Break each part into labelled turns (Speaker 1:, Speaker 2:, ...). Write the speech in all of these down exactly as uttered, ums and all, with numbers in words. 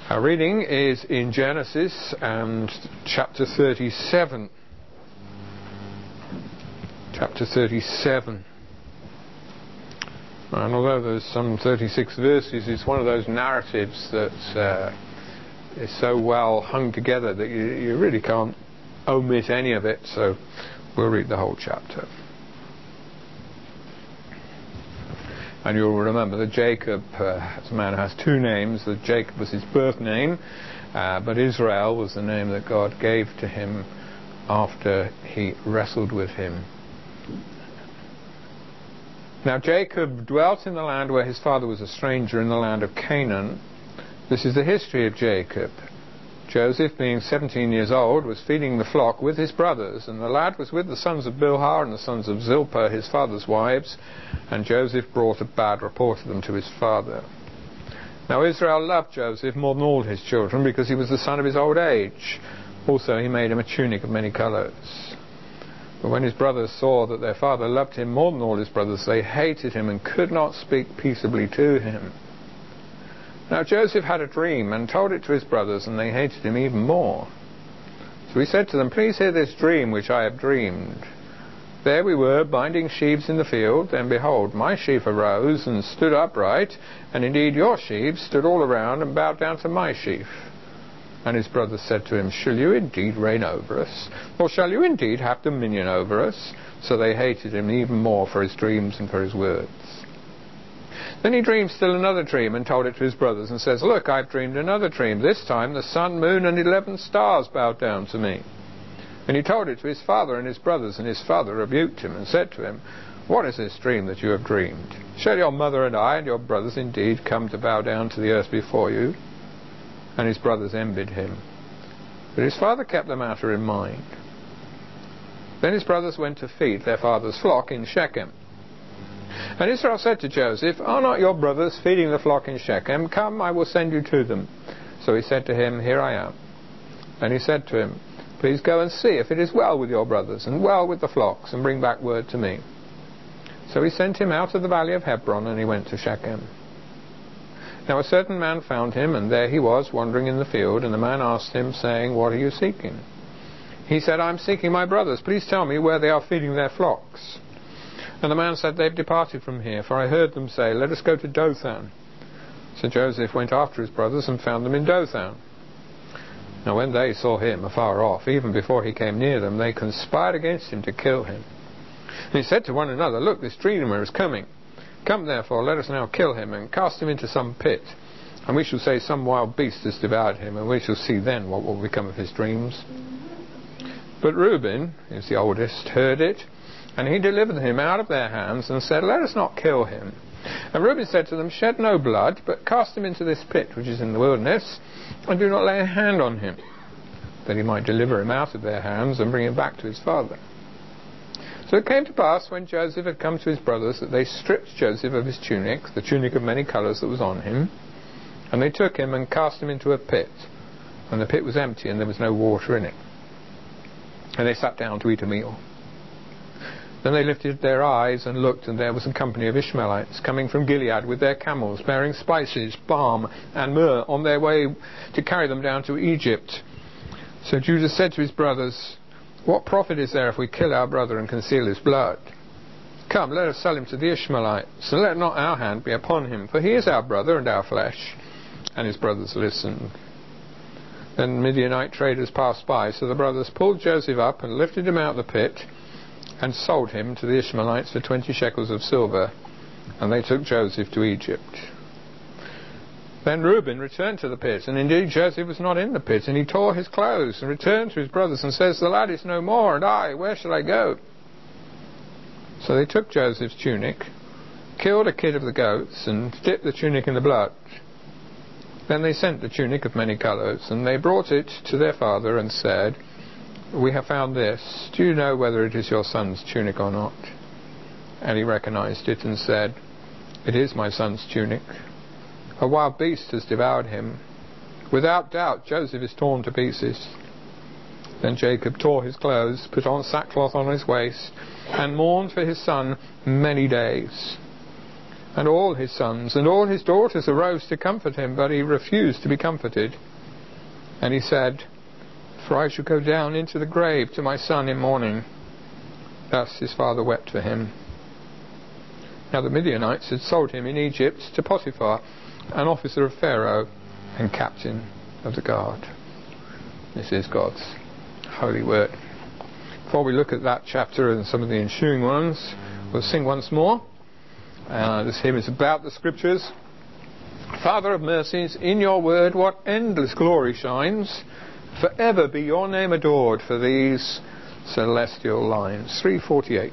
Speaker 1: Our reading is in Genesis and chapter thirty-seven. Chapter thirty-seven. And although there's some thirty-six verses, it's one of those narratives that uh, is so well hung together that you, you really can't omit any of it. So we'll read the whole chapter. And you'll remember that Jacob, uh, as a man, has two names. That Jacob was his birth name, uh, but Israel was the name that God gave to him after he wrestled with him. Now Jacob dwelt in the land where his father was a stranger, in the land of Canaan. This is the history of Jacob. Joseph, being seventeen years old, was feeding the flock with his brothers, and the lad was with the sons of Bilhah and the sons of Zilpah, his father's wives, and Joseph brought a bad report of them to his father. Now Israel loved Joseph more than all his children, because he was the son of his old age. Also he made him a tunic of many colours. But when his brothers saw that their father loved him more than all his brothers, they hated him and could not speak peaceably to him. Now Joseph had a dream and told it to his brothers, and they hated him even more. So he said to them, "Please hear this dream which I have dreamed. There we were, binding sheaves in the field, and behold, my sheaf arose and stood upright, and indeed your sheaves stood all around and bowed down to my sheaf." And his brothers said to him, "Shall you indeed reign over us? Or shall you indeed have dominion over us?" So they hated him even more for his dreams and for his words. Then he dreamed still another dream and told it to his brothers, and says, "Look, I've dreamed another dream. This time the sun, moon, and eleven stars bowed down to me." And he told it to his father and his brothers, and his father rebuked him and said to him, "What is this dream that you have dreamed? Shall your mother and I and your brothers indeed come to bow down to the earth before you?" And his brothers envied him. But his father kept the matter in mind. Then his brothers went to feed their father's flock in Shechem. And Israel said to Joseph, "Are not your brothers feeding the flock in Shechem? Come, I will send you to them." So he said to him, "Here I am." And he said to him, "Please go and see if it is well with your brothers and well with the flocks, and bring back word to me." So he sent him out of the valley of Hebron, and he went to Shechem. Now a certain man found him, and there he was wandering in the field, and the man asked him, saying, "What are you seeking?" He said, "I am seeking my brothers. Please tell me where they are feeding their flocks." And the man said, "They've departed from here, for I heard them say, 'Let us go to Dothan.'" So Joseph went after his brothers and found them in Dothan. Now when they saw him afar off, even before he came near them, they conspired against him to kill him. And he said to one another, "Look, this dreamer is coming. Come therefore, let us now kill him, and cast him into some pit. And we shall say some wild beast has devoured him, and we shall see then what will become of his dreams." But Reuben, who is the oldest, heard it, and he delivered him out of their hands, and said, "Let us not kill him." And Reuben said to them, "Shed no blood, but cast him into this pit which is in the wilderness, and do not lay a hand on him, that he might deliver him out of their hands, and bring him back to his father." So it came to pass, when Joseph had come to his brothers, that they stripped Joseph of his tunic, the tunic of many colours that was on him, and they took him and cast him into a pit, and the pit was empty, and there was no water in it. And they sat down to eat a meal. Then they lifted their eyes and looked, and there was a company of Ishmaelites coming from Gilead with their camels, bearing spices, balm, and myrrh, on their way to carry them down to Egypt. So Judah said to his brothers, "What profit is there if we kill our brother and conceal his blood? Come, let us sell him to the Ishmaelites, and let not our hand be upon him, for he is our brother and our flesh." And his brothers listened. Then Midianite traders passed by, so the brothers pulled Joseph up and lifted him out of the pit, and sold him to the Ishmaelites for twenty shekels of silver, and they took Joseph to Egypt. Then Reuben returned to the pit, and indeed Joseph was not in the pit, and he tore his clothes, and returned to his brothers, and says, "The lad is no more, and I, where shall I go?" So they took Joseph's tunic, killed a kid of the goats, and dipped the tunic in the blood. Then they sent the tunic of many colours, and they brought it to their father, and said, "We have found this. Do you know whether it is your son's tunic or not?" And he recognized it and said, "It is my son's tunic. A wild beast has devoured him. Without doubt Joseph is torn to pieces." Then Jacob tore his clothes, put on sackcloth on his waist, and mourned for his son many days. And all his sons and all his daughters arose to comfort him, but he refused to be comforted. And he said, "For I shall go down into the grave to my son in mourning." Thus his father wept for him. Now the Midianites had sold him in Egypt to Potiphar, an officer of Pharaoh and captain of the guard. This is God's holy word. Before we look at that chapter and some of the ensuing ones, we'll sing once more. Uh, this hymn is about the Scriptures. Father of mercies, in your word what endless glory shines. Forever be your name adored for these celestial lines. three forty-eight.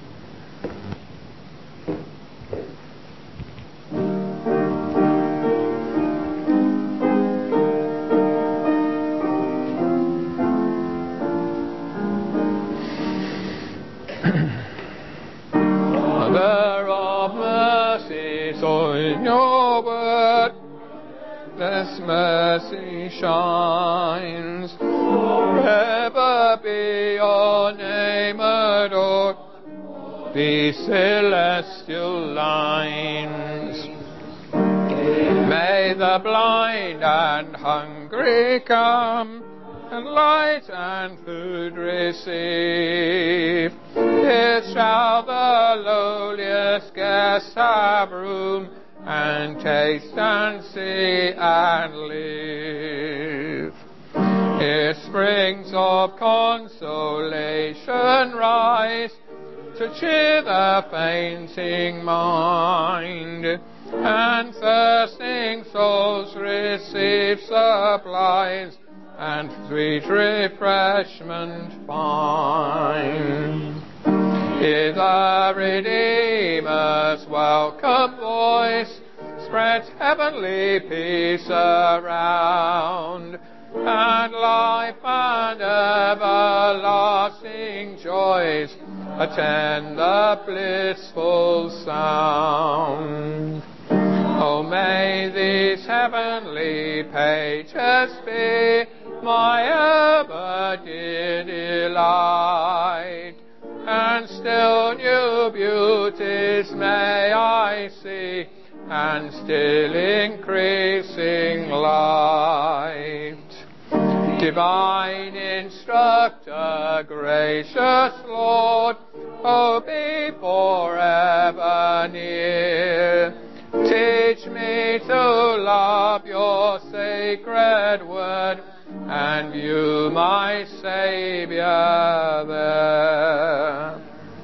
Speaker 1: Father of mercies, in your word this mercy shines. Forever be your name adored, these celestial lines. May the blind and hungry come, and light and food receive. Here shall the lowliest guest have room, and taste and see and live. Here springs of consolation rise, to cheer the fainting mind, and thirsting souls receive supplies, and sweet refreshment find. Hear the Redeemer's welcome voice, spreads heavenly peace around, and life and everlasting joys attend the blissful sound. Oh, may these heavenly pages be my ever dear delight, and still new beauties may I see, and still increasing light. Divine instructor, gracious Lord, oh, be forever near. Teach me to love your sacred word, and view my Saviour there.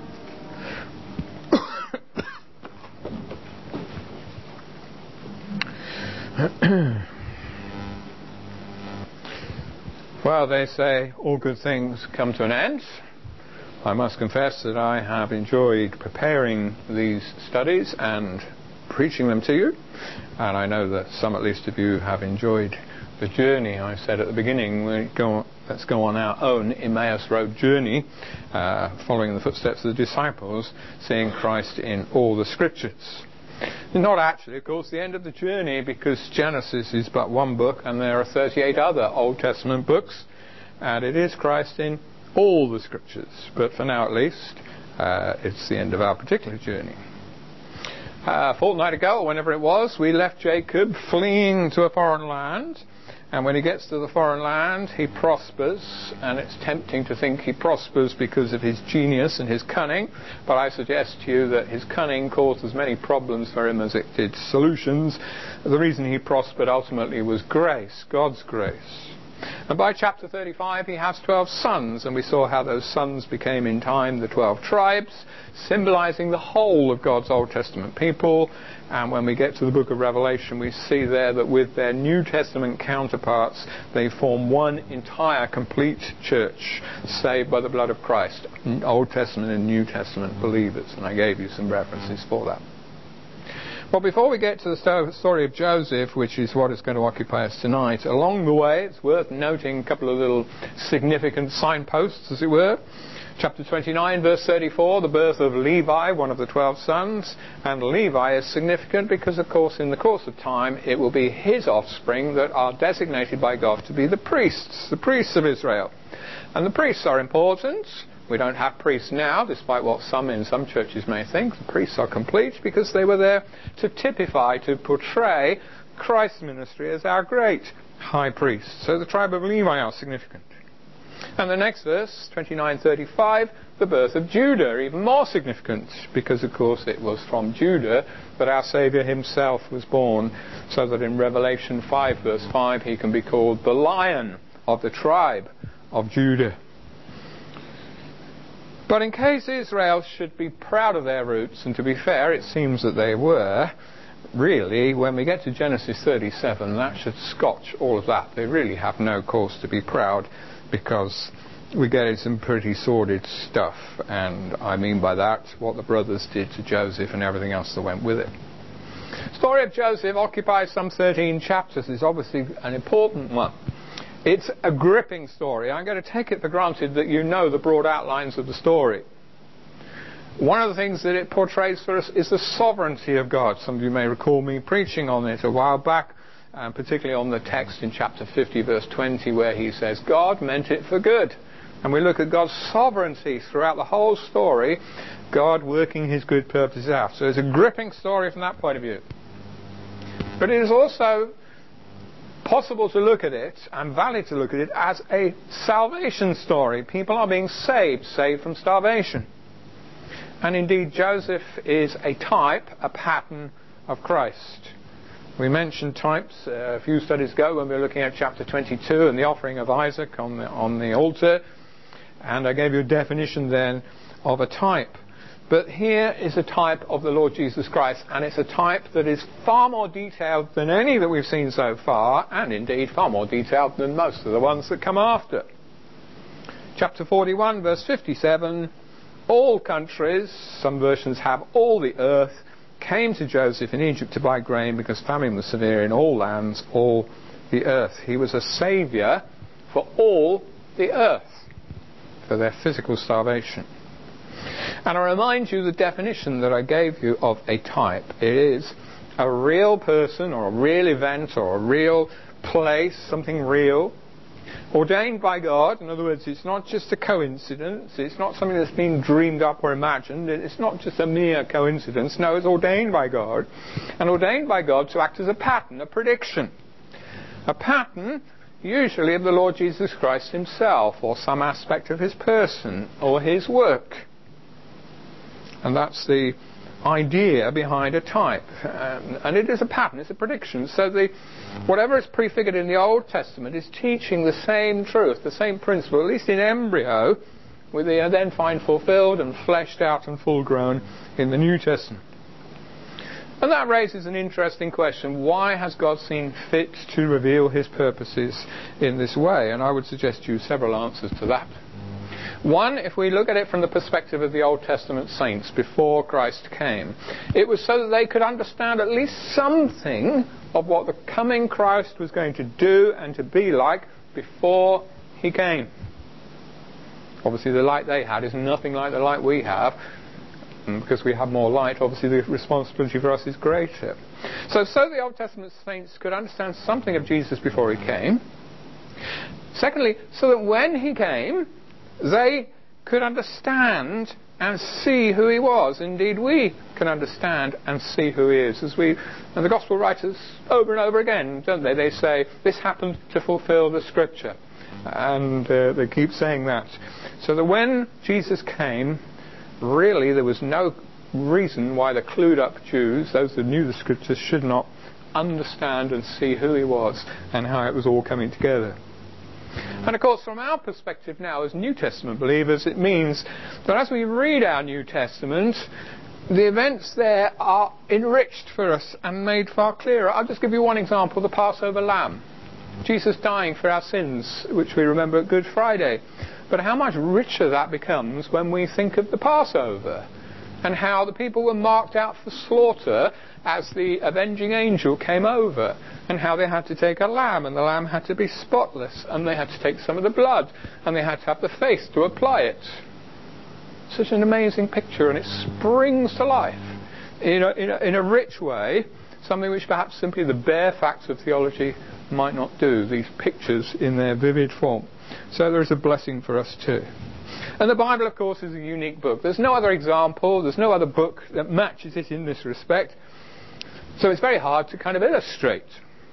Speaker 1: Well, they say all good things come to an end. I must confess that I have enjoyed preparing these studies and preaching them to you, and I know that some at least of you have enjoyed the journey. I said at the beginning, we go, let's go on our own Emmaus Road journey, uh, following the footsteps of the disciples, seeing Christ in all the Scriptures. Not actually, of course, the end of the journey, because Genesis is but one book and there are thirty-eight other Old Testament books, and it is Christ in all the Scriptures. But for now at least, uh, it's the end of our particular journey. Uh, a fortnight ago, or whenever it was, we left Jacob fleeing to a foreign land, and when he gets to the foreign land, he prospers, and it's tempting to think he prospers because of his genius and his cunning, but I suggest to you that his cunning caused as many problems for him as it did solutions. The reason he prospered ultimately was grace, God's grace. And by chapter thirty-five he has twelve sons, and we saw how those sons became in time the twelve tribes, symbolizing the whole of God's Old Testament people. And when we get to the book of Revelation, we see there that with their New Testament counterparts, they form one entire complete church, saved by the blood of Christ, Old Testament and New Testament believers. And I gave you some references for that. Well, before we get to the story of Joseph, which is what is going to occupy us tonight, along the way it's worth noting a couple of little significant signposts, as it were. Chapter twenty-nine, verse thirty-four, the birth of Levi, one of the twelve sons. And Levi is significant because, of course, in the course of time, it will be his offspring that are designated by God to be the priests, the priests of Israel. And the priests are important We don't have priests now, despite what some in some churches may think. The priests are complete because they were there to typify, to portray Christ's ministry as our great high priest. So the tribe of Levi are significant. And the next verse, twenty-nine thirty-five, the birth of Judah, even more significant, because of course it was from Judah that our Saviour himself was born, so that in Revelation five verse five he can be called the Lion of the tribe of Judah. But in case Israel should be proud of their roots, and to be fair, it seems that they were, really, when we get to Genesis thirty-seven, that should scotch all of that. They really have no cause to be proud, because we get into some pretty sordid stuff, and I mean by that what the brothers did to Joseph and everything else that went with it. The story of Joseph occupies some thirteen chapters. It's obviously an important one. It's a gripping story. I'm going to take it for granted that you know the broad outlines of the story. One of the things that it portrays for us is the sovereignty of God. Some of you may recall me preaching on it a while back, and particularly on the text in chapter fifty verse twenty, where he says God meant it for good. And we look at God's sovereignty throughout the whole story, God working his good purposes out. So it's a gripping story from that point of view. But it is also possible to look at it, and valid to look at it, as a salvation story. People are being saved, saved from starvation. And indeed Joseph is a type, a pattern of Christ. We mentioned types uh, a few studies ago when we were looking at chapter twenty-two and the offering of Isaac on the, on the altar, and I gave you a definition then of a type. But here is a type of the Lord Jesus Christ, and it's a type that is far more detailed than any that we've seen so far, and indeed far more detailed than most of the ones that come after. Chapter forty-one verse fifty-seven, all countries, some versions have all the earth, came to Joseph in Egypt to buy grain because famine was severe in all lands, all the earth. He was a saviour for all the earth, for their physical starvation. And I remind you the definition that I gave you of a type. It is a real person or a real event or a real place, something real, ordained by God. In other words, it's not just a coincidence. It's not something that's been dreamed up or imagined. It's not just a mere coincidence. No, it's ordained by God. And ordained by God to act as a pattern, a prediction. A pattern usually of the Lord Jesus Christ himself, or some aspect of his person or his work. And that's the idea behind a type. Um, and it is a pattern, it's a prediction. So the whatever is prefigured in the Old Testament is teaching the same truth, the same principle, at least in embryo, which they then find fulfilled and fleshed out and full grown in the New Testament. And that raises an interesting question. Why has God seen fit to reveal his purposes in this way? And I would suggest to you several answers to that. One, if we look at it from the perspective of the Old Testament saints before Christ came, it was so that they could understand at least something of what the coming Christ was going to do and to be like before he came. Obviously the light they had is nothing like the light we have, and because we have more light, obviously the responsibility for us is greater. So, so the Old Testament saints could understand something of Jesus before he came. Secondly, so that when he came, they could understand and see who he was. Indeed, we can understand and see who he is. As we, and the Gospel writers over and over again, don't they? They say, this happened to fulfill the Scripture. And uh, they keep saying that. So that when Jesus came, really there was no reason why the clued up Jews, those that knew the Scriptures, should not understand and see who he was and how it was all coming together. And of course, from our perspective now as New Testament believers, it means that as we read our New Testament, the events there are enriched for us and made far clearer. I'll just give you one example, the Passover lamb. Jesus dying for our sins, which we remember at Good Friday. But how much richer that becomes when we think of the Passover, and how the people were marked out for slaughter as the avenging angel came over, and how they had to take a lamb, and the lamb had to be spotless, and they had to take some of the blood, and they had to have the faith to apply it. Such an amazing picture, and it springs to life in a, in a, in a rich way, something which perhaps simply the bare facts of theology might not do, these pictures in their vivid form. So there is a blessing for us too. And the Bible, of course, is a unique book. There's no other example, there's no other book that matches it in this respect. So it's very hard to kind of illustrate.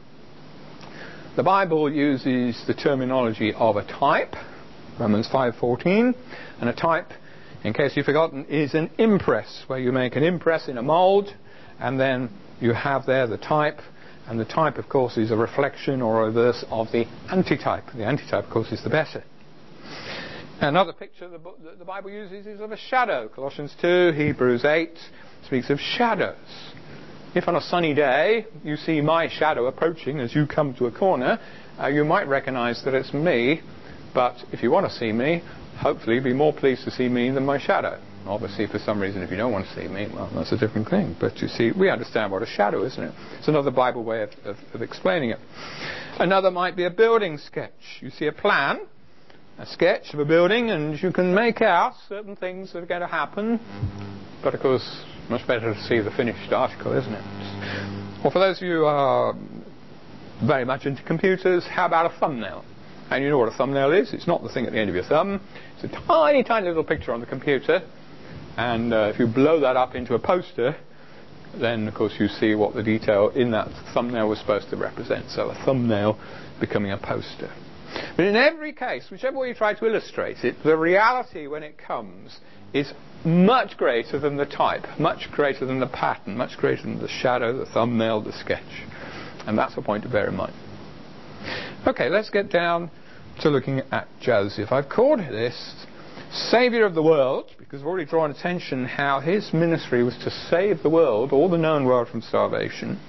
Speaker 1: The Bible uses the terminology of a type, Romans five fourteen, and a type, in case you've forgotten, is an impress, where you make an impress in a mould, and then you have there the type, and the type, of course, is a reflection or a reverse of the antitype. The antitype, of course, is the better. Another picture the, the Bible uses is of a shadow. Colossians two, Hebrews eight speaks of shadows. If on a sunny day you see my shadow approaching as you come to a corner, uh, you might recognize that it's me, but if you want to see me, hopefully be more pleased to see me than my shadow. Obviously, for some reason, if you don't want to see me, well, that's a different thing. But you see, we understand what a shadow is, isn't it? It's another Bible way of, of, of explaining it. Another might be a building sketch. You see a plan, a sketch of a building, and you can make out certain things that are going to happen. But of course, much better to see the finished article, isn't it? Or for those of you who are very much into computers, how about a thumbnail? And you know what a thumbnail is? It's not the thing at the end of your thumb. It's a tiny, tiny little picture on the computer. And uh, if you blow that up into a poster, then of course you see what the detail in that thumbnail was supposed to represent. So a thumbnail becoming a poster. But in every case, whichever way you try to illustrate it, the reality when it comes is much greater than the type, much greater than the pattern, much greater than the shadow, the thumbnail, the sketch. And that's a point to bear in mind. Okay, let's get down to looking at Joseph. I've called this Saviour of the World because I've already drawn attention how his ministry was to save the world, all the known world, from starvation.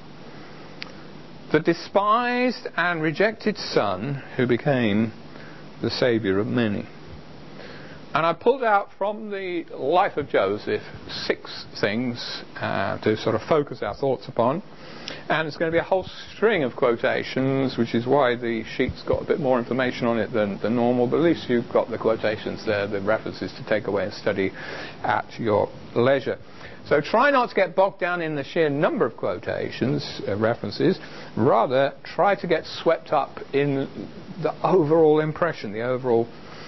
Speaker 1: The despised and rejected son who became the saviour of many. And I pulled out from the life of Joseph six things uh, to sort of focus our thoughts upon. And it's going to be a whole string of quotations, which is why the sheet's got a bit more information on it than, than normal, but at least you've got the quotations there, the references to take away and study at your leisure. So try not to get bogged down in the sheer number of quotations, uh, references, rather try to get swept up in the overall impression, the overall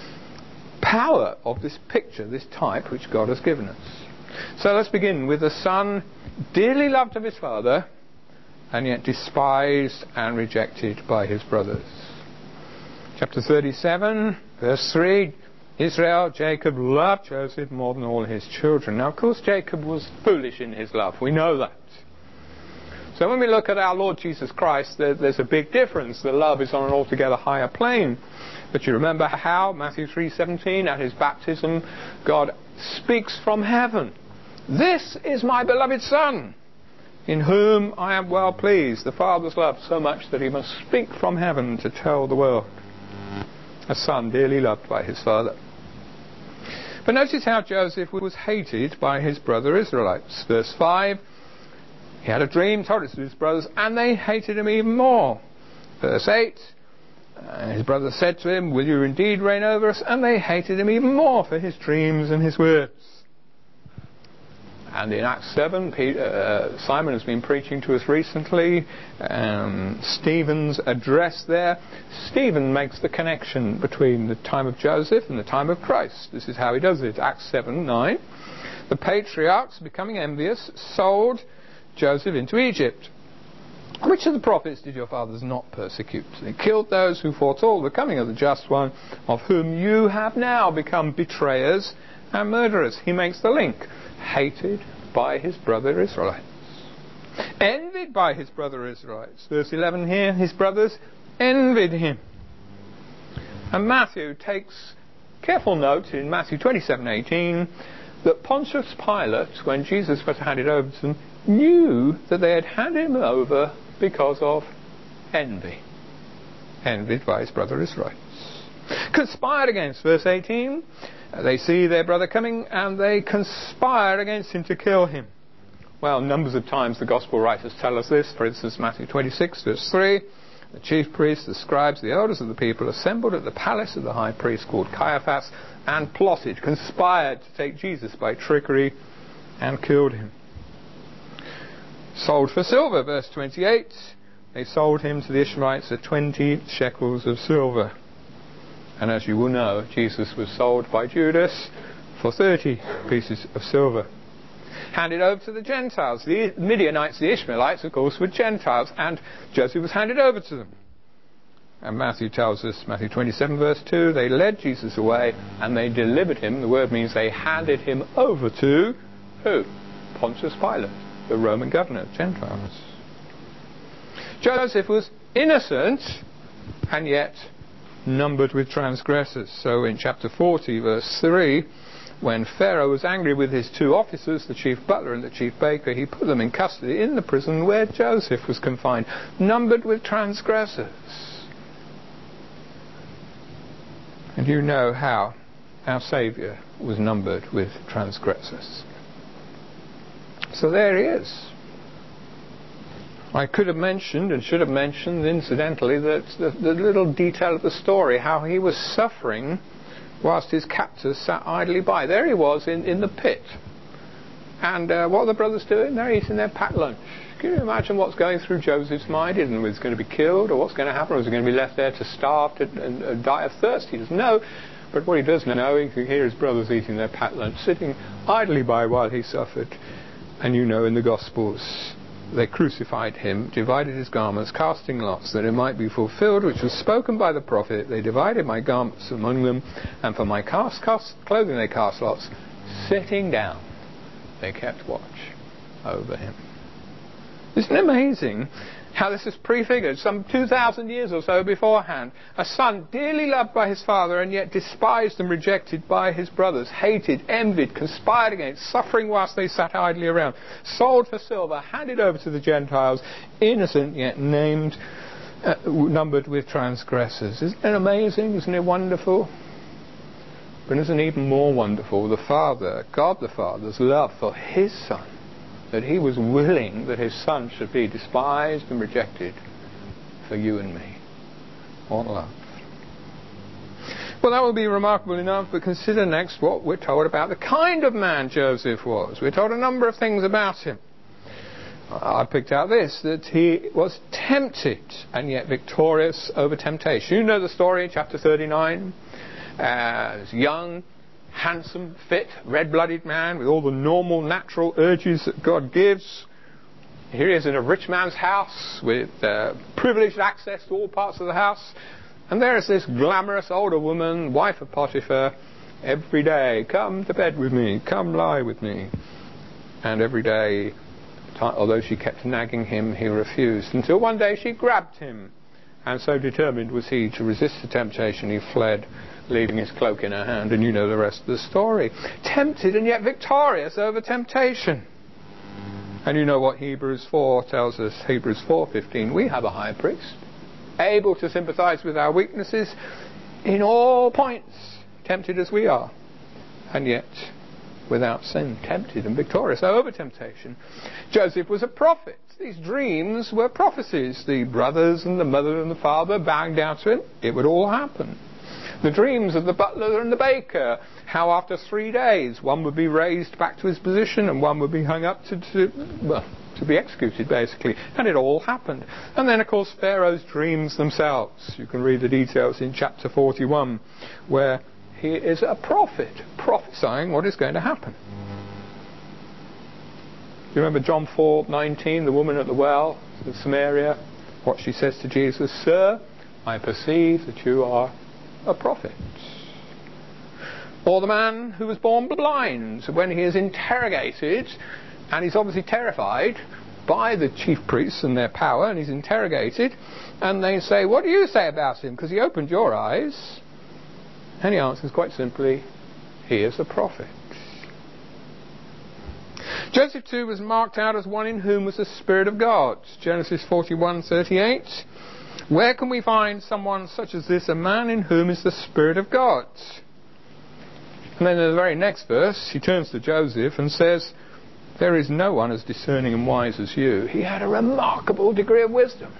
Speaker 1: power of this picture, this type which God has given us. So let's begin with the son dearly loved of his father, and yet despised and rejected by his brothers. Chapter thirty-seven, verse three, Israel, Jacob loved Joseph more than all his children. Now, of course, Jacob was foolish in his love. We know that. So when we look at our Lord Jesus Christ, there, there's a big difference. The love is on an altogether higher plane. But you remember how, Matthew three seventeen, at his baptism, God speaks from heaven. This is my beloved Son, in whom I am well pleased. The Father's loved so much that he must speak from heaven to tell the world. A son dearly loved by his father. But notice how Joseph was hated by his brother Israelites. Verse five, he had a dream, told it to his brothers, and they hated him even more. Verse eight, uh, his brother said to him, will you indeed reign over us? And they hated him even more for his dreams and his words. And in Acts seven, Peter, uh, Simon has been preaching to us recently. Um, Stephen's address there. Stephen makes the connection between the time of Joseph and the time of Christ. This is how he does it. Acts seven nine. The patriarchs, becoming envious, sold Joseph into Egypt. Which of the prophets did your fathers not persecute? They killed those who foretold the coming of the just one, of whom you have now become betrayers and murderers. He makes the link. Hated by his brother Israelites. Envied by his brother Israelites. Verse eleven here, his brothers envied him. And Matthew takes careful note in Matthew twenty-seven eighteen that Pontius Pilate, when Jesus was handed over to them, knew that they had handed him over because of envy. Envied by his brother Israelites. Conspired against, verse eighteen. They see their brother coming and they conspire against him to kill him. Well, numbers of times the gospel writers tell us this. For instance, Matthew twenty-six, verse three. The chief priests, the scribes, the elders of the people assembled at the palace of the high priest called Caiaphas and plotted, conspired to take Jesus by trickery and killed him. Sold for silver, verse twenty-eight. they sold him to the Ishmaelites for twenty shekels of silver. And as you will know, Jesus was sold by Judas for thirty pieces of silver. Handed over to the Gentiles. The Midianites, the Ishmaelites, of course, were Gentiles, and Joseph was handed over to them. And Matthew tells us, Matthew twenty-seven verse two, they led Jesus away and they delivered him. The word means they handed him over to who? Pontius Pilate, the Roman governor of Gentiles. Joseph was innocent and yet numbered with transgressors. So in chapter forty verse three, when Pharaoh was angry with his two officers, the chief butler and the chief baker, he put them in custody in the prison where Joseph was confined, numbered with transgressors. And you know how our Saviour was numbered with transgressors. So there he is. I could have mentioned and should have mentioned incidentally that the, the little detail of the story, how he was suffering whilst his captors sat idly by. There he was in, in the pit. And uh, what are the brothers doing? They're eating their packed lunch. Can you imagine what's going through Joseph's mind? He didn't know if he was going to be killed or what's going to happen, or was he going to be left there to starve to, and, and die of thirst? He doesn't know. But what he does know, he can hear his brothers eating their packed lunch, sitting idly by while he suffered. And you know in the Gospels, they crucified him, divided his garments, casting lots, that it might be fulfilled, which was spoken by the prophet. They divided my garments among them, and for my cast, cast, clothing they cast lots. Sitting down, they kept watch over him. Isn't it amazing how this is prefigured some two thousand years or so beforehand? A son dearly loved by his father and yet despised and rejected by his brothers, hated, envied, conspired against, suffering whilst they sat idly around, sold for silver, handed over to the Gentiles, innocent yet named, uh, numbered with transgressors. Isn't it amazing? Isn't it wonderful? But isn't it even more wonderful the Father, God the Father's love for his Son, that he was willing that his Son should be despised and rejected for you and me. What love. Well, that will be remarkable enough, but consider next what we're told about the kind of man Joseph was. We're told a number of things about him. I picked out this, that he was tempted and yet victorious over temptation. You know the story in chapter thirty-nine. As young, handsome, fit, red-blooded man with all the normal natural urges that God gives. Here he is in a rich man's house with uh, privileged access to all parts of the house. And there is this glamorous older woman, wife of Potiphar, every day, come to bed with me, come lie with me. And every day, although she kept nagging him, he refused. Until one day she grabbed him. And so determined was he to resist the temptation, he fled, leaving his cloak in her hand, and you know the rest of the story. Tempted and yet victorious over temptation. And you know what Hebrews four tells us, Hebrews four fifteen, we have a high priest, able to sympathize with our weaknesses in all points, tempted as we are, and yet without sin, tempted and victorious over temptation. Joseph was a prophet. These dreams were prophecies. The brothers and the mother and the father bowing down to him, it would all happen. The dreams of the butler and the baker, how after three days one would be raised back to his position and one would be hung up to, to, well, to be executed, basically. And it all happened. And then, of course, Pharaoh's dreams themselves. You can read the details in chapter forty-one, where he is a prophet, prophesying what is going to happen. Do you remember John four nineteen, the woman at the well of Samaria, what she says to Jesus? Sir, I perceive that you are a prophet. Or the man who was born blind, when he is interrogated, and he's obviously terrified by the chief priests and their power, and he's interrogated, and they say, what do you say about him? Because he opened your eyes. And he answers quite simply, he is a prophet. Joseph too was marked out as one in whom was the Spirit of God. Genesis forty-one thirty-eight. Where can we find someone such as this, a man in whom is the Spirit of God? And then in the very next verse, he turns to Joseph and says, there is no one as discerning and wise as you. He had a remarkable degree of wisdom.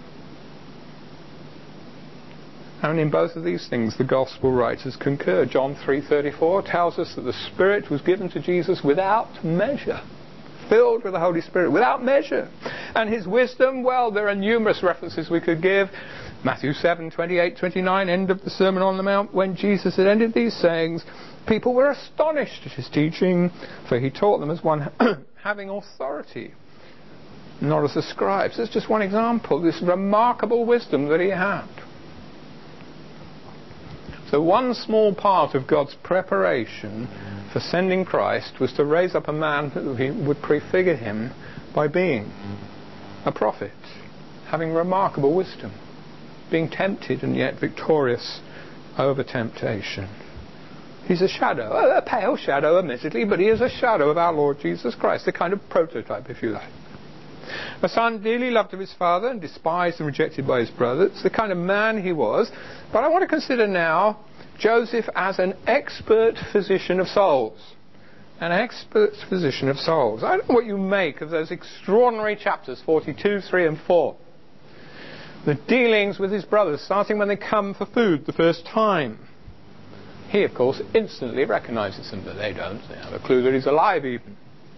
Speaker 1: And in both of these things, the Gospel writers concur. John three thirty-four tells us that the Spirit was given to Jesus without measure. Filled with the Holy Spirit, without measure. And his wisdom, well, there are numerous references we could give. Matthew seven, twenty-eight, twenty-nine, end of the Sermon on the Mount, when Jesus had ended these sayings, people were astonished at his teaching, for he taught them as one having authority, not as the scribes. That's just one example, this remarkable wisdom that he had. So one small part of God's preparation for sending Christ was to raise up a man who would prefigure him by being a prophet, having remarkable wisdom, being tempted and yet victorious over temptation. He's a shadow, a pale shadow admittedly, but he is a shadow of our Lord Jesus Christ, a kind of prototype, if you like. A son dearly loved of his father and despised and rejected by his brothers, the kind of man he was. But I want to consider now Joseph as an expert physician of souls. An expert physician of souls. I don't know what you make of those extraordinary chapters, forty-two, three and four. The dealings with his brothers, starting when they come for food the first time. He, of course, instantly recognizes them, but they don't. They have a clue that he's alive even.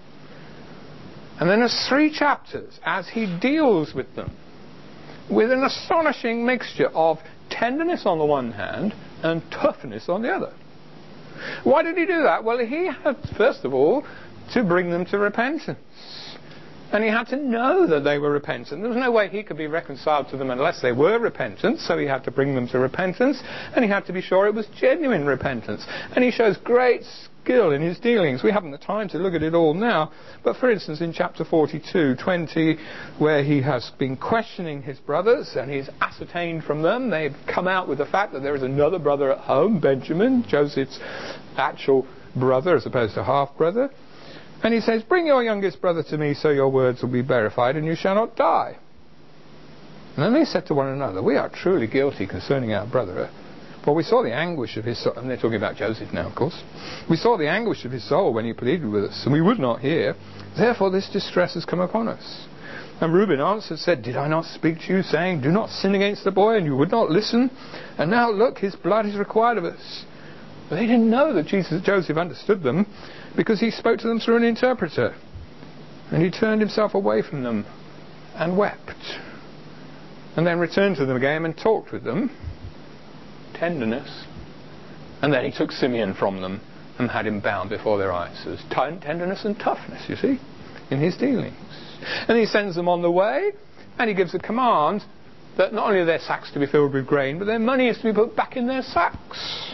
Speaker 1: And then there's three chapters as he deals with them with an astonishing mixture of tenderness on the one hand and toughness on the other. Why did he do that? Well, he had, first of all, to bring them to repentance. And he had to know that they were repentant. There was no way he could be reconciled to them unless they were repentant, so he had to bring them to repentance, and he had to be sure it was genuine repentance. And he shows great skill in his dealings. We haven't the time to look at it all now, but for instance in chapter forty-two, twenty, where he has been questioning his brothers and he's ascertained from them, they've come out with the fact that there is another brother at home, Benjamin, Joseph's actual brother as opposed to half-brother. And he says, bring your youngest brother to me so your words will be verified and you shall not die. And then they said to one another, we are truly guilty concerning our brother. For we saw the anguish of his soul, and they're talking about Joseph now, of course. We saw the anguish of his soul when he pleaded with us, and we would not hear. Therefore this distress has come upon us. And Reuben answered, said, did I not speak to you, saying, do not sin against the boy, and you would not listen? And now look, his blood is required of us. But they didn't know that Jesus, Joseph understood them, because he spoke to them through an interpreter. And he turned himself away from them and wept. And then returned to them again and talked with them. Tenderness. And then he took Simeon from them and had him bound before their eyes. So there's tenderness and toughness, you see, in his dealings. And he sends them on the way, and he gives a command that not only are their sacks to be filled with grain, but their money is to be put back in their sacks.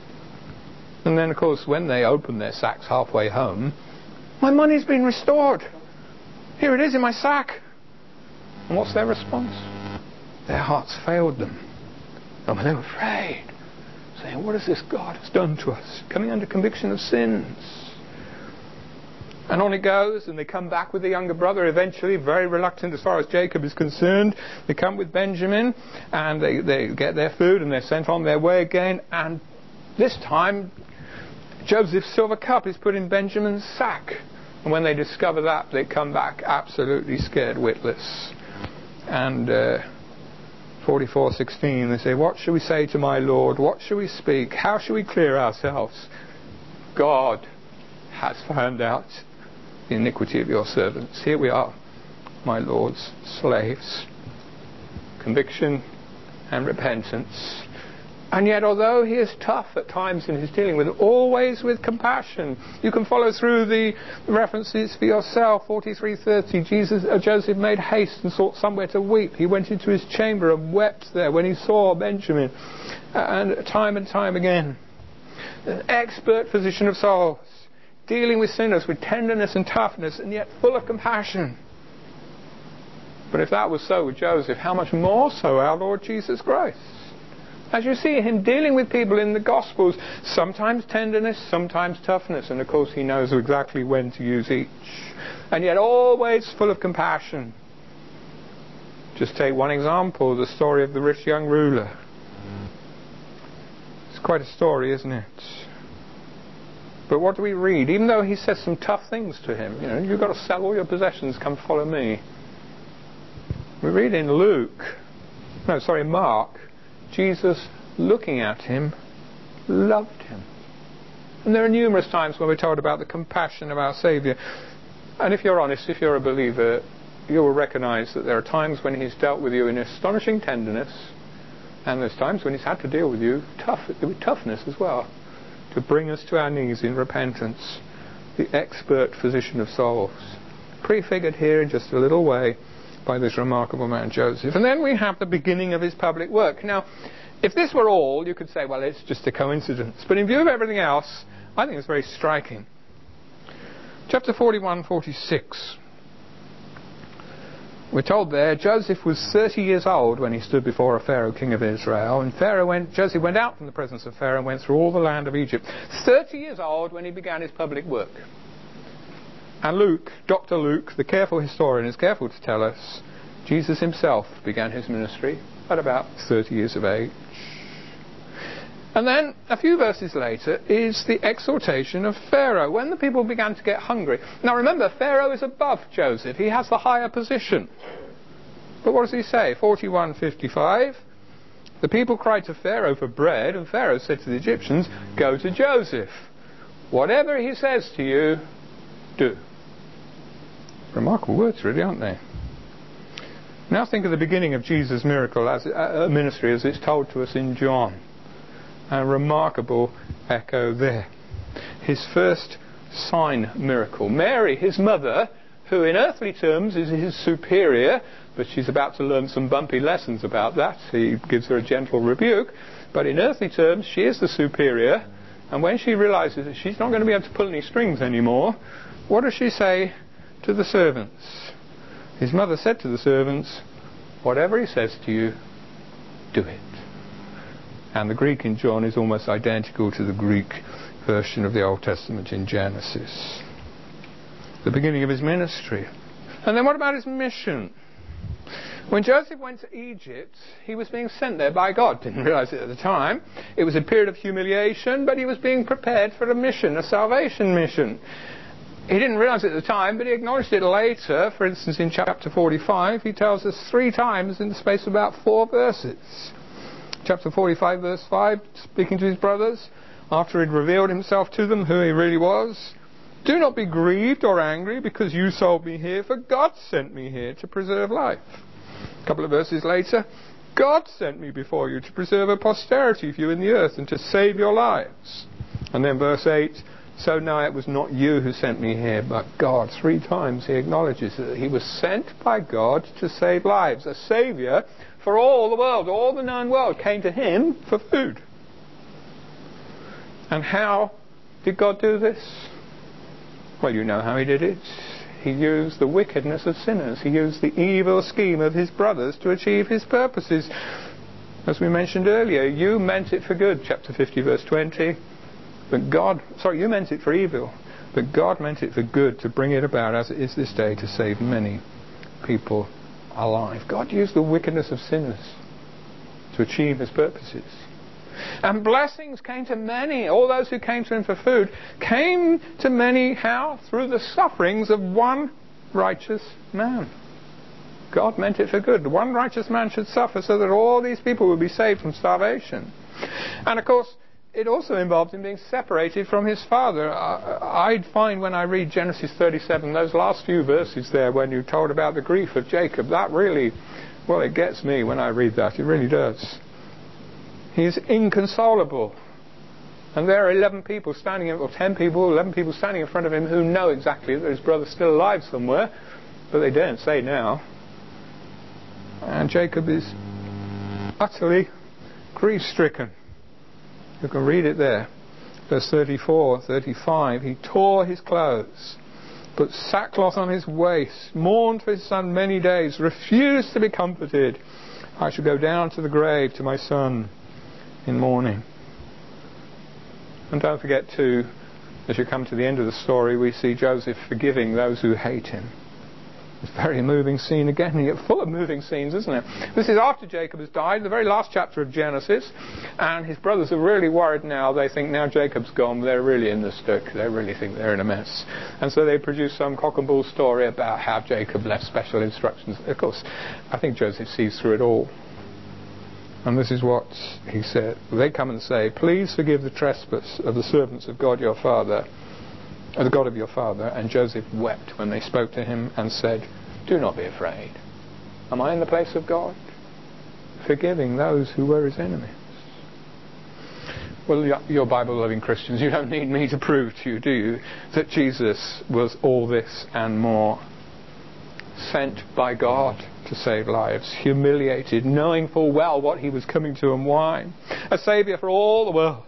Speaker 1: And then, of course, when they open their sacks halfway home, my money's been restored. Here it is in my sack. And what's their response? Their hearts failed them. Oh, they were afraid, saying, what has this God has done to us? Coming under conviction of sins. And on it goes, and they come back with the younger brother eventually, very reluctant as far as Jacob is concerned. They come with Benjamin, and they, they get their food, and they're sent on their way again. And this time, Joseph's silver cup is put in Benjamin's sack. And when they discover that, they come back absolutely scared witless. And uh, forty-four sixteen, they say, what shall we say to my Lord? What shall we speak? How shall we clear ourselves? God has found out the iniquity of your servants. Here we are, my Lord's slaves. Conviction and repentance. And yet, although he is tough at times in his dealing with it, always with compassion. You can follow through the references for yourself. forty-three thirty, Jesus, uh, Joseph made haste and sought somewhere to weep. He went into his chamber and wept there when he saw Benjamin. And time and time again. An expert physician of souls, dealing with sinners with tenderness and toughness, and yet full of compassion. But if that was so with Joseph, how much more so our Lord Jesus Christ? As you see him dealing with people in the Gospels, sometimes tenderness, sometimes toughness, and of course he knows exactly when to use each. And yet always full of compassion. Just take one example, the story of the rich young ruler. It's quite a story, isn't it? But what do we read? Even though he says some tough things to him, you know, you've got to sell all your possessions, come follow me. We read in Luke, no, sorry, Mark, Jesus, looking at him, loved him. And there are numerous times when we're told about the compassion of our Saviour. And if you're honest, if you're a believer, you will recognize that there are times when he's dealt with you in astonishing tenderness, and there's times when he's had to deal with you tough, with toughness as well, to bring us to our knees in repentance. The expert physician of souls, prefigured here in just a little way by this remarkable man Joseph. And then we have the beginning of his public work. Now, if this were all, you could say, well, it's just a coincidence. But in view of everything else, I think it's very striking. Chapter forty-one, forty-six. We're told there, Joseph was thirty years old when he stood before a Pharaoh, king of Israel, and Pharaoh went, Joseph went out from the presence of Pharaoh and went through all the land of Egypt. thirty years old when he began his public work. And Luke, Doctor Luke, the careful historian, is careful to tell us Jesus himself began his ministry at about thirty years of age. And then, a few verses later, is the exhortation of Pharaoh, when the people began to get hungry. Now remember, Pharaoh is above Joseph. He has the higher position. But what does he say? forty-one fifty-five. The people cried to Pharaoh for bread, and Pharaoh said to the Egyptians, go to Joseph. Whatever he says to you, do. Remarkable words, really, aren't they? Now think of the beginning of Jesus' miracle, as uh, ministry, as it's told to us in John. A remarkable echo there. His first sign miracle. Mary, his mother, who in earthly terms is his superior, but she's about to learn some bumpy lessons about that. He gives her a gentle rebuke. But in earthly terms, she is the superior. And when she realizes that she's not going to be able to pull any strings anymore, what does she say to the servants? His mother said to the servants, whatever he says to you, do it. And the Greek in John is almost identical to the Greek version of the Old Testament in Genesis. The beginning of his ministry. And then what about his mission? When Joseph went to Egypt, he was being sent there by God. Didn't realize it at the time. It was a period of humiliation, but he was being prepared for a mission, a salvation mission. He didn't realize it at the time, but he acknowledged it later. For instance, in chapter forty-five, he tells us three times in the space of about four verses. Chapter forty-five, verse five, speaking to his brothers, after he'd revealed himself to them, who he really was. Do not be grieved or angry because you sold me here, for God sent me here to preserve life. A couple of verses later, God sent me before you to preserve a posterity for you in the earth and to save your lives. And then verse eight, so now it was not you who sent me here, but God. Three times he acknowledges that he was sent by God to save lives. A saviour for all the world, all the known world came to him for food. And how did God do this? Well, you know how he did it. He used the wickedness of sinners. He used the evil scheme of his brothers to achieve his purposes. As we mentioned earlier, you meant it for good, chapter fifty, verse twenty. But God, sorry, you meant it for evil, but God meant it for good, to bring it about as it is this day, to save many people alive. God used the wickedness of sinners to achieve his purposes. And blessings came to many. All those who came to him for food came to many, how? Through the sufferings of one righteous man. God meant it for good. One righteous man should suffer so that all these people would be saved from starvation. And of course, it also involved him being separated from his father. I'd find when I read Genesis thirty-seven, those last few verses there, when you told about the grief of Jacob, that really, well, it gets me when I read that. It really does. He is inconsolable. And there are eleven people standing, or ten people, eleven people standing in front of him who know exactly that his brother's still alive somewhere, but they daren't say now. And Jacob is utterly grief-stricken. You can read it there. Verse thirty-four, thirty-five. He tore his clothes, put sackcloth on his waist, mourned for his son many days, refused to be comforted. I shall go down to the grave to my son in mourning. And don't forget too, as you come to the end of the story, we see Joseph forgiving those who hate him. It's a very moving scene again. You get full of moving scenes, isn't it? This is after Jacob has died, the very last chapter of Genesis, and his brothers are really worried now. They think now Jacob's gone, they're really in the stick. They really think they're in a mess. And so they produce some cock and bull story about how Jacob left special instructions. Of course, I think Joseph sees through it all. And this is what he said. They come and say, please forgive the trespass of the servants of God your father, the God of your father. And Joseph wept when they spoke to him and said, Do not be afraid. Am I in the place of God? Forgiving those who were his enemies. Well, you're Bible-loving Christians, you don't need me to prove to you, do you, that Jesus was all this and more. Sent by God to save lives, humiliated, knowing full well what he was coming to and why. A saviour for all the world.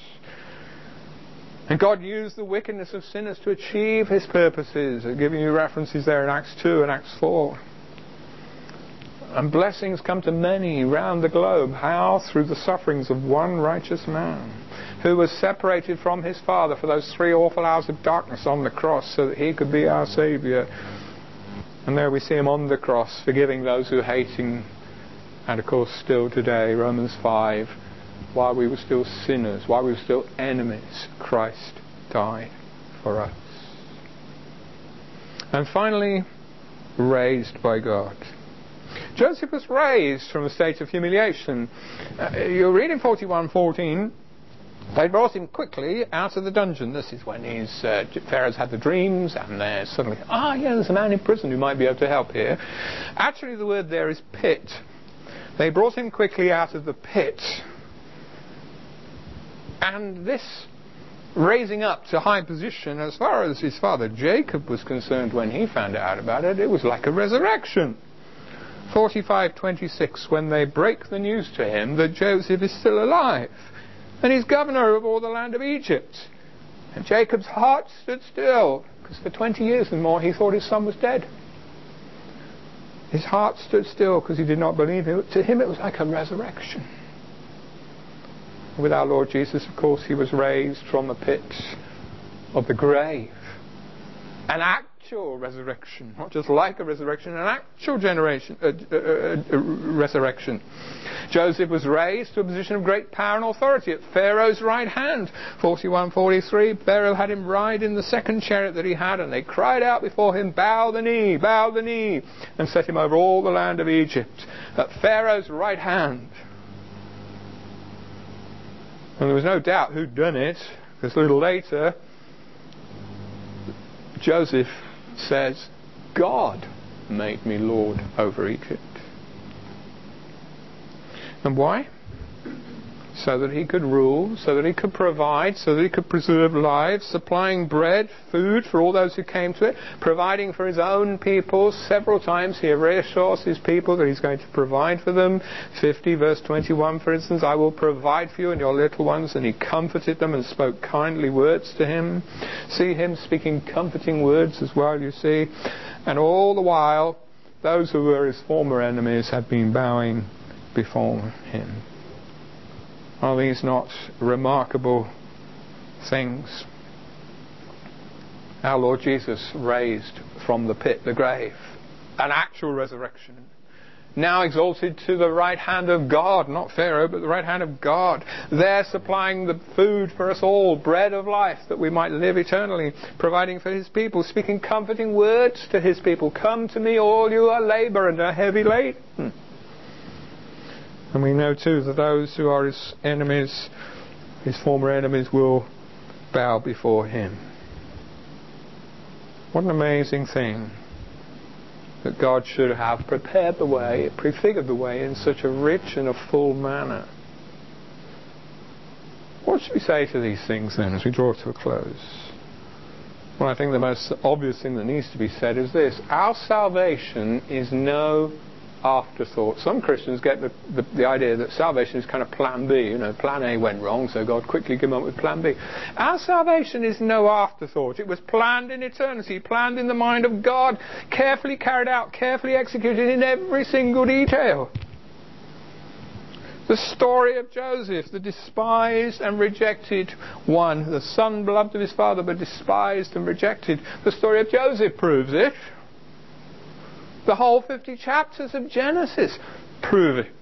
Speaker 1: And God used the wickedness of sinners to achieve his purposes. I'm giving you references there in Acts two and Acts four. And blessings come to many round the globe. How? Through the sufferings of one righteous man who was separated from his Father for those three awful hours of darkness on the cross so that he could be our Saviour. And there we see him on the cross, forgiving those who hate him. And of course still today, Romans five, while we were still sinners, while we were still enemies, Christ died for us. And finally, raised by God. Joseph was raised from a state of humiliation. Uh, you read in forty-one fourteen, they brought him quickly out of the dungeon. This is when his uh, Pharaoh's had the dreams, and they're suddenly, ah, yeah, there's a man in prison who might be able to help here. Actually, the word there is pit. They brought him quickly out of the pit. And this raising up to high position, as far as his father Jacob was concerned when he found out about it, it was like a resurrection. forty-five twenty-six, when they break the news to him that Joseph is still alive and he's governor of all the land of Egypt. And Jacob's heart stood still, because for twenty years and more he thought his son was dead. His heart stood still because he did not believe it. To him it was like a resurrection. With our Lord Jesus, of course, he was raised from the pit of the grave. An actual resurrection, not just like a resurrection, an actual generation, uh, uh, uh, uh, resurrection. Joseph was raised to a position of great power and authority at Pharaoh's right hand. forty-one forty-three, Pharaoh had him ride in the second chariot that he had, and they cried out before him, bow the knee, bow the knee, and set him over all the land of Egypt at Pharaoh's right hand. And there was no doubt who'd done it, because a little later Joseph says, God made me Lord over Egypt. And why? So that he could rule, so that he could provide, so that he could preserve lives, supplying bread, food for all those who came to it, providing for his own people. Several times he reassures his people that he's going to provide for them. fifty verse twenty-one, for instance, I will provide for you and your little ones. And he comforted them and spoke kindly words to him. See him speaking comforting words as well, you see. And all the while, those who were his former enemies had been bowing before him. Are these not remarkable things? Our Lord Jesus raised from the pit, the grave, an actual resurrection. Now exalted to the right hand of God, not Pharaoh, but the right hand of God. There supplying the food for us all, bread of life, that we might live eternally, providing for his people, speaking comforting words to his people. Come to me, all you are labour and are heavy laden. And we know too that those who are his enemies, his former enemies, will bow before him. What an amazing thing that God should have prepared the way, prefigured the way in such a rich and a full manner. What should we say to these things then as we draw to a close? Well, I think the most obvious thing that needs to be said is this. Our salvation is no afterthought. Some Christians get the, the, the idea that salvation is kind of plan B. You know, plan A went wrong, so God quickly came up with plan B. Our salvation is no afterthought. It was planned in eternity, planned in the mind of God, carefully carried out, carefully executed in every single detail. The story of Joseph, the despised and rejected one, the son beloved of his father, but despised and rejected. The story of Joseph proves it. The whole fifty chapters of Genesis prove it.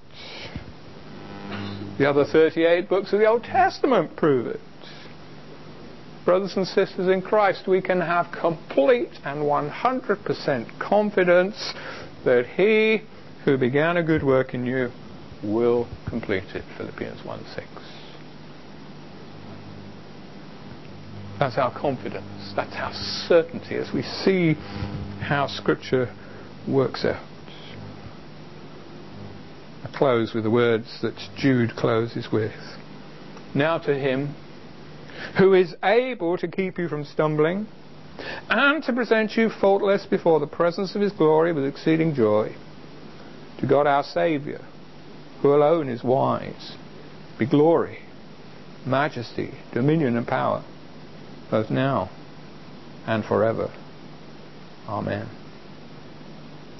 Speaker 1: The other thirty-eight books of the Old Testament prove it. Brothers and sisters in Christ, we can have complete and one hundred percent confidence that he who began a good work in you will complete it. Philippians one six. That's our confidence. That's our certainty as we see how Scripture works out. I close with the words that Jude closes with. Now to him who is able to keep you from stumbling and to present you faultless before the presence of his glory with exceeding joy, to God our Saviour, who alone is wise, be glory, majesty, dominion and power, both now and forever. Amen.